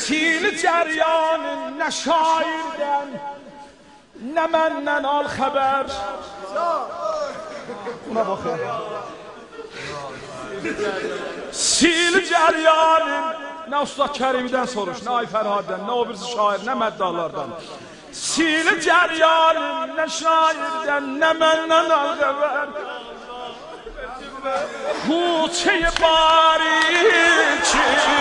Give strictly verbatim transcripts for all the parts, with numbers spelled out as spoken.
sil cəryanın nə şairdən, nə məndən al xəbər. Buna baxın. Sil cəryanın, nə Usta Kərimdən soruş, nə Ay Fərhaddən, nə o birisi şair, nə məddallardan. Sil cəryanın, nə şairdən, nə məndən al xəbər. Kuçe bariki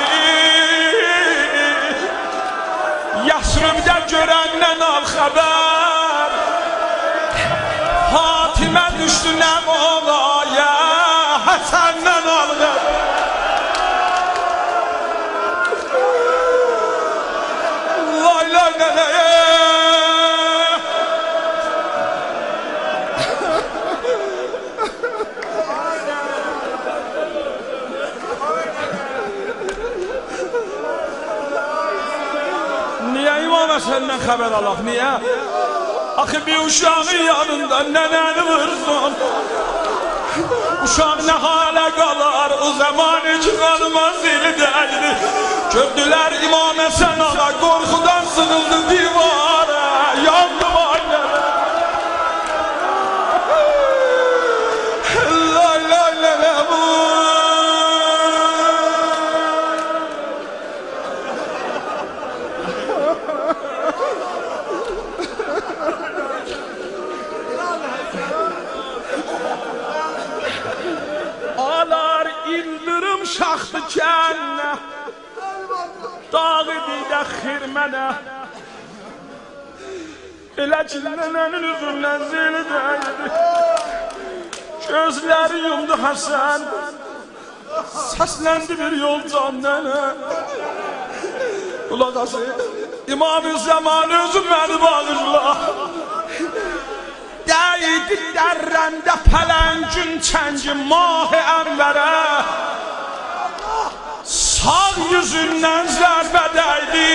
Yasrımda görəndən al xəbər. Fatimə düşdü nə olaya, Həsəndən al xəbər. Lay lay lay. Səndən xəbər alaq, niyə? Axı bir uşağın yanında nənəni vursun. Uşaq nə halə qalar, o zaman ki qalmaz ili dəydi. Gördülər İmam Həsən ağa, qorxudan sığıldı divara, yandı var nəvə. Lay lay lay bu. Şaxtı kənə, dağı didə xirmənə. Elə ki nənənin üzündən zili dəydi. Gözləri yumdu Həsən, səsləndi bir yol can nənə. Qulaq asın, İmam-ı Zaman özü məni bağışla. Dəydi dərrəndə pələngün çəngi mah-ı ənvərə. Sağ yüzündən zərbə dəydi,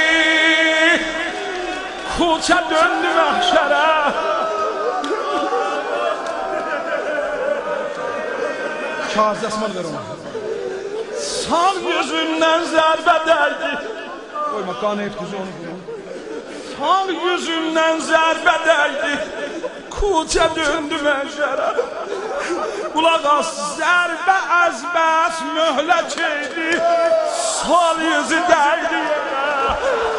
Kuçə döndü məhşərə. Kağız dəsmal ver ona. Sağ yüzündən zərbə dəydi. Qoyma, qanı etkisi onu bunu. Sağ yüzündən zərbə dəydi, Kuçə döndü məhşərə. Qulaq as, zərbə əzbəs möhlək idi, sol yüzü dəydi yerə.